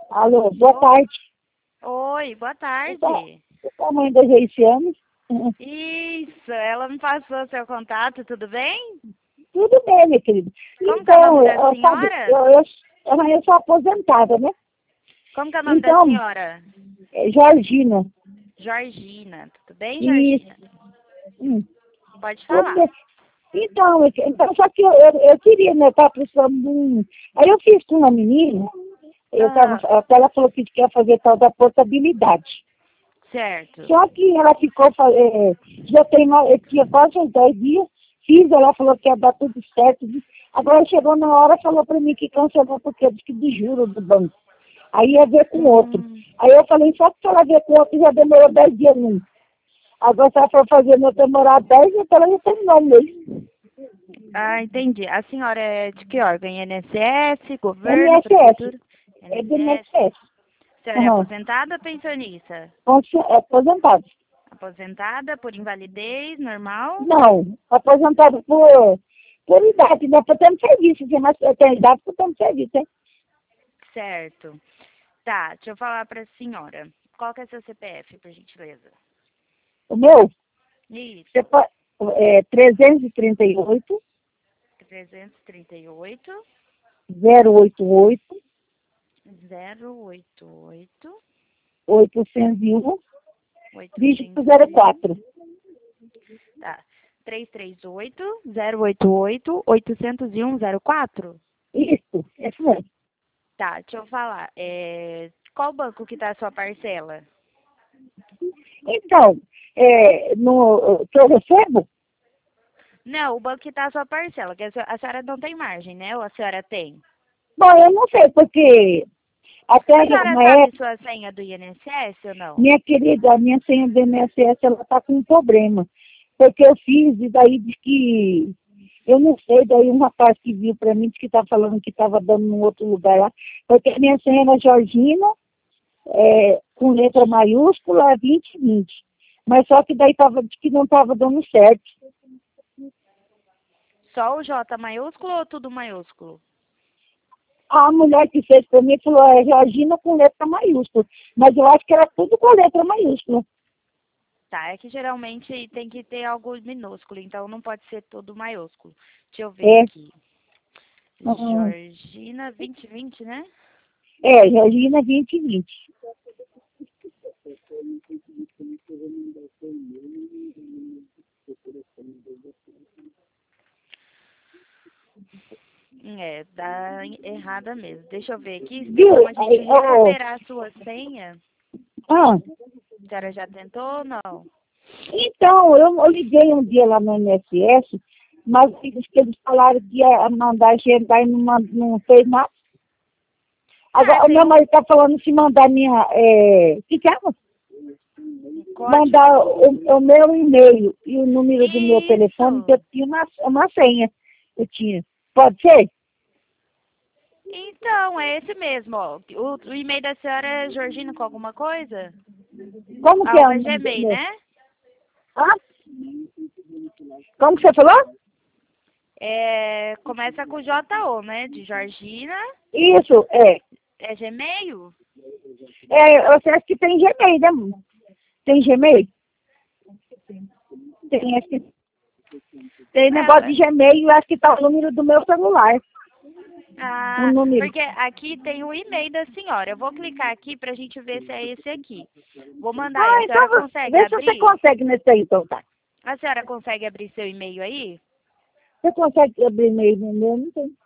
Alô, boa tarde. Oi, boa tarde. Você tá a mãe da Geiciane? Isso, ela me passou seu contato, tudo bem? Tudo bem, minha querida. Como que é o nome da Sabe, senhora? eu sou aposentada, né? Como que é o nome da Então, senhora? Georgina. Georgina, tudo bem, Isso. Georgina? Hum, Pode tudo falar. bem. Então, só que eu queria, né? Eu tava precisando de um. Aí eu fiz com uma menina, Aham, até ela falou que quer fazer tal da portabilidade. certo. Só que ela ficou, já tem, tinha quase uns 10 dias, fiz, ela falou que ia dar tudo certo. Agora chegou na hora, falou para mim que cancelou porque disse que de juros do banco. Aí ia ver com outro. Hum, Aí eu falei, só que se ela ver com outro já demorou 10 dias num. Agora se ela for fazer não demorar 10, então ela já terminou mesmo. entendi. A senhora é de que órgão? INSS, governo, MSS, prefeitura? é do INSS. MSS. A senhora é Uhum. aposentada ou pensionista? Aposentado. Aposentada por invalidez, normal? Não, aposentado por idade, né? Por tempo de serviço, mas eu tenho idade por tempo de serviço, hein? Certo. Tá, deixa eu falar para a senhora. Qual que é seu CPF, por gentileza? O meu, você Isso, pode, 338 338 088 088 801 dígito 801. 04. Tá. 338 088 801 04. Isso mesmo. Tá, deixa eu falar. Qual banco que tá a sua parcela? Então, no que eu recebo, Não, o banco que tá a sua parcela, que a senhora não tem margem, né? Ou a senhora tem? bom, eu não sei, porque até A senhora na sabe época, sua senha do INSS ou não? minha querida, a minha senha do MSS, ela está com um problema. Porque eu fiz, e daí diz que, eu não sei, daí um rapaz que viu para mim, disse que está falando que estava dando num outro lugar lá, porque a minha senha era Georgina, com letra maiúscula, 2020. Mas só que daí diz que não estava dando certo. Só o J maiúsculo ou tudo maiúsculo? A mulher que fez para mim falou, Georgina com letra maiúscula. Mas eu acho que era tudo com letra maiúscula. Tá, é que geralmente tem que ter algo minúsculo, então não pode ser tudo maiúsculo. Deixa eu ver É, aqui. Georgina 2020, né? Georgina 2020. Dá errada mesmo. Deixa eu ver aqui, tem Viu? como a gente Aí, oh, recuperar a sua senha? ah, A senhora já tentou ou não? então, eu liguei um dia lá no INSS, mas eles falaram que ia mandar agendar e não fez nada. Ah, Agora, o tem meu um marido está falando se mandar que é? código. Mandar o meu e-mail e o número do meu telefone, que eu Isso! tinha uma senha. Eu tinha. Pode ser? Então, é esse mesmo, ó. O e-mail da senhora é Georgina com alguma coisa? Como que é o Arroba nome do Gmail, meu? né? Ah? Como que você falou? Começa com J-O, né? De Georgina. Isso, É Gmail? você acha que tem Gmail, né? Tem Gmail? Tem, acho que tem negócio de É, Gmail, eu acho que tá o número do meu celular. O número. porque aqui tem o e-mail da senhora. Eu vou clicar aqui pra gente ver se é esse aqui. Vou mandar aí. Ah, A então senhora consegue vê se você abrir? consegue nesse aí, então tá. A senhora consegue abrir seu e-mail aí? Você consegue abrir e-mail no meu? Não tem.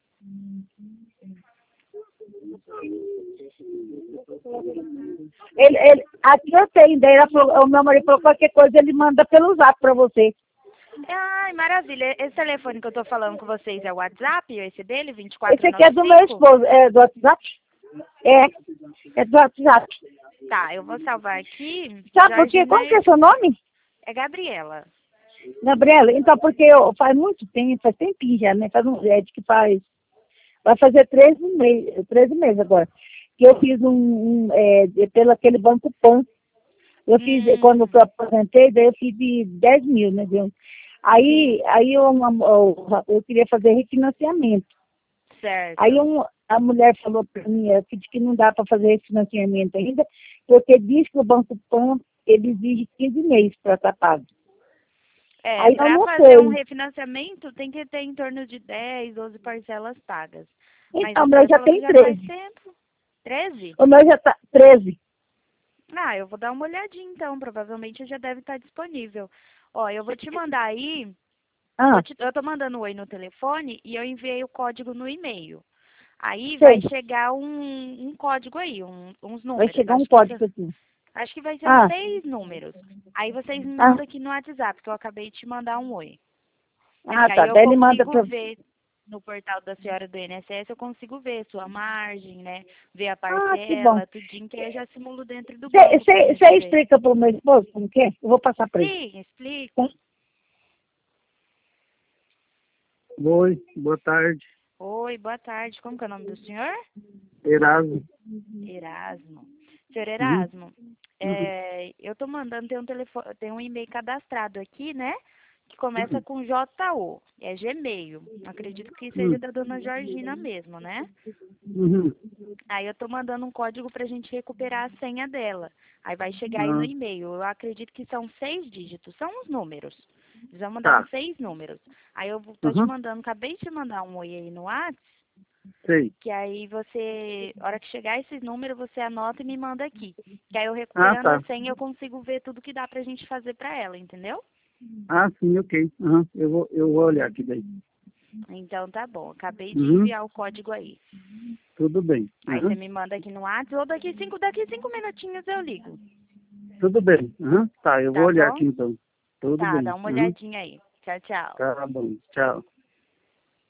Aqui eu tenho, daí o meu marido falou qualquer coisa, ele manda pelo zap pra você. Ai, maravilha. Esse telefone que eu tô falando com vocês é o WhatsApp, esse dele, Esse aqui é do meu 2495? esposo, é do WhatsApp? É, é do WhatsApp. Tá, eu vou salvar aqui. Sabe por quê? Georgina Como que é seu nome? é Gabriela. Gabriela. Então, porque faz muito tempo, faz tempinho já, né? Faz que vai fazer 13 meses agora, que eu fiz pelo aquele Banco Pan. Eu fiz, quando Hum, eu aposentei, daí eu fiz de 10 mil, né? Aí, sim, aí eu queria fazer refinanciamento. Certo. Aí a mulher falou para mim que não dá para fazer esse financiamento ainda, porque diz que o Banco Pan, ele exige 15 meses para estar pago. Aí eu Para não fazer um sei. refinanciamento, tem que ter em torno de 10, 12 parcelas pagas. Mas Então, a o meu senhora já falou que tem já faz 13. tempo. 13? O meu já tá 13. Ah, eu vou dar uma olhadinha então. Provavelmente já deve estar disponível. Ó, eu vou te mandar aí. Ah, Eu tô mandando um oi no telefone e eu enviei o código no e-mail. Aí vai sei. chegar um código aí, uns Vai números. chegar um código aqui. Acho que vai ser uns Ah, 6 números. Aí vocês me ah, mandam aqui no WhatsApp, que eu acabei de te mandar um oi. ah, Que aí tá. eu Daí ele manda consigo para... ver no portal da senhora do INSS, eu consigo ver sua margem, né? Ver a Ah, que bom. parcela, tudinho, que aí eu já simulo dentro do banco pra gente Você ver. explica para o meu esposo como que é? Eu vou passar para ele. Sim, explico. Tá? Oi, boa tarde. Oi, boa tarde. Como que é o nome do senhor? Erasmo. Erasmo. Senhor Uhum, Erasmo, uhum, eu tô mandando, tem um e-mail cadastrado aqui, né? Que começa uhum, com JO, é Gmail. Acredito que seja uhum, da dona Georgina mesmo, né? uhum. Aí eu tô mandando um código pra gente recuperar a senha dela. Aí vai chegar aí no Ah, e-mail. Eu acredito que são 6 dígitos, são os números. Eles vão mandar uns tá. 6 números. Aí eu tô te Uhum, mandando, acabei de te mandar um oi aí no WhatsApp, sei. que aí você, a hora que chegar esses números, você anota e me manda aqui. Que aí eu Ah, recuperando a tá. senha, eu consigo ver tudo que dá pra gente fazer pra ela, entendeu? Ah, sim, ok. Uhum, eu vou olhar aqui daí. Então tá bom, acabei de Uhum, enviar o código aí. tudo bem. Aí você Uhum, me manda aqui no WhatsApp ou daqui cinco minutinhos eu ligo. tudo bem. Uhum, tá, eu vou Tá olhar bom? aqui então. Tudo Tá, bem. dá uma Uhum, olhadinha aí. Tchau, tchau. tá bom. Tchau.